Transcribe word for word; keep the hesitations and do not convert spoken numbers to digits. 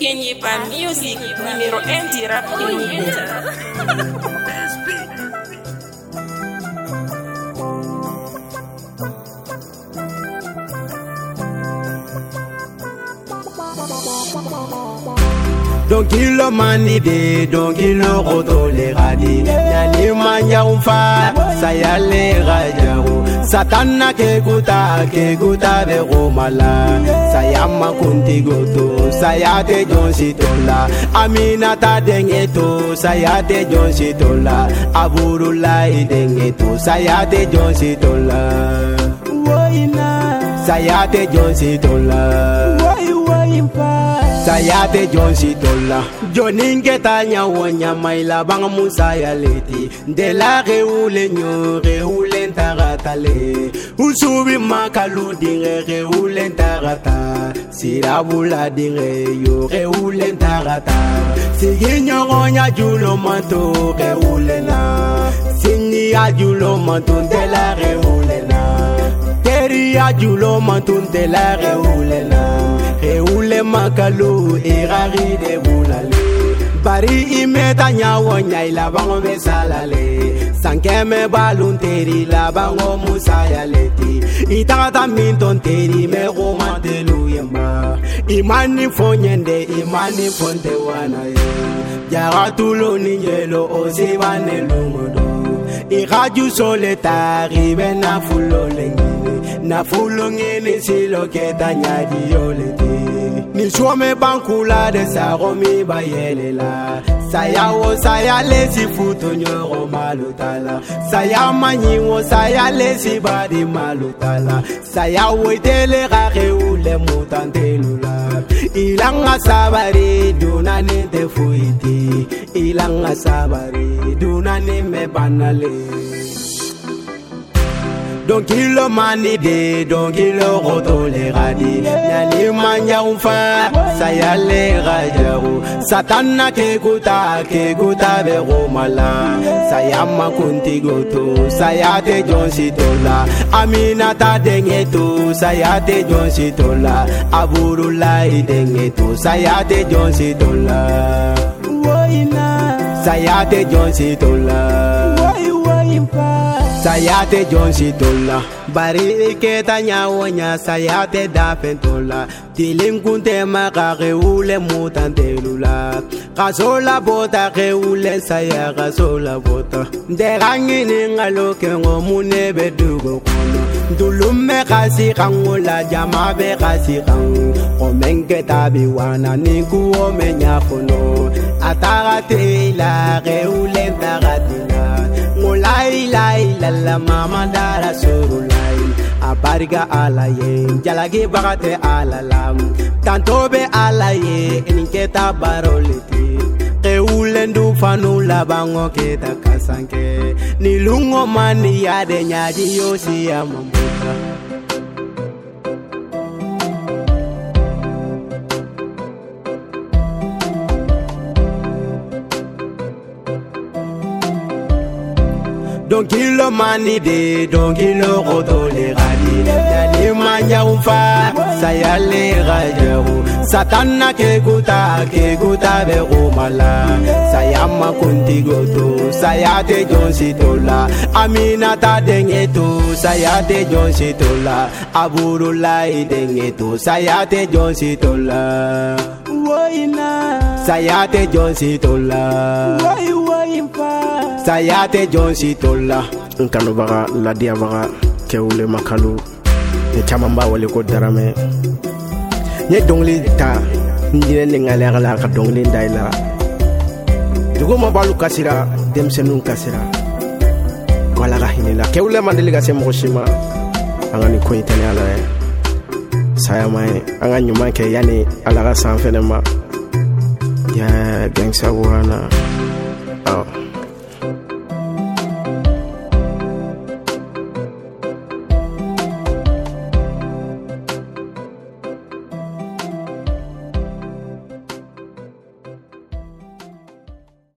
Kenny Pan Music, numéro un du rap unitaire. Donc il le manide, donc il le retolère. Nani manya umfa, sayale rajaru. Satana ke guta, ke guta ve romala. Sayama kunti goto, sayate jonsitola. Aminata dengeto, sayate jonsitola. Aburula dengeto, sayate jonsitola. Woina, sayate jonsitola. Woi woimpa. Sayate Jonsi Tola Joninge tanya wonya maila bang musaya leti de la reule nyo reule taratale usubi makalu dire reule tarata sirabula dire yo reule tarata siginyo gonya julo manto reule na sinni ajulo manto de la reule na teri ajulo manto de la reule na Eule makalu irari de bulale Bari imeta nyawo nyaila bango besalale Sankeme balunteri la bango musaya leti Itagata minton teri me romantelu yemba Imani fonyende imani fonte wana ye Jaratulo ninjelo osibane lungodo Iraju soletari bena fulo lengine Na fulo ngene silo keta nyadi yolete Ni shome bankula de sa romi bayelela Saya wo saya lesi futo nyoro malutala Saya manyi wo saya lesi badi malutala Saya wo tele rare ule mutantelula Ilanga sabari duna nente fuiti Ilanga sabari duna me banale Donc il le manide, donc il le retolère. Nani manya umfa, sayale rajaru. Satana ke guta, ke guta ve romala. Sayama kunti goto, sayate jonsitola. Aminata dengeto, sayate jonsitola. Aburula dengeto, sayate jonsitola. Woina, sayate jonsitola. Woi woimpa. Sayate Jonsi Tola Bari keta nyawonya sayate dafentola Tilinkunte makare ule mutantelula Kasola bota ke ule saya kasola bota Derangini ngaloke ngomune bedugo kono Dulume kasi kangula jamabe kasi kang Omenke tabi wana niku omenya kono Atarate la ke ule taratila Mulai lai lala mama dara surulai Abariga alaye jalagi bagate alalam Tantobe alaye eniketa baroleti Keulendu fanula bango keta kasanke Nilungo mani yade nyaji yosi ya mambuka Donc il le manide, donc il le retolère. Nani manya umfa, sayale rajaru. Satana ke guta, ke guta ve romala. Sayama kunti goto, sayate jonsitola. Aminata dengeto, sayate jonsitola. Aburula dengeto, sayate jonsitola. Woina, sayate jonsitola. Woi woimpa. Sayate Jonsi Tola Nkanu baga ladia baga keule makalu Ni chamamba wale ko darame Nye dongli ta Njine ningale agala ka dongli ndaila Dugo mabalu kasira Demsenun kasira Wala ga hinila Keule mandeli ga se mwoshima Anga ni kwenye tene ala e Saya mai Anga nyuma ke yani Alaga sanfene ma Ya gangsa wana Oh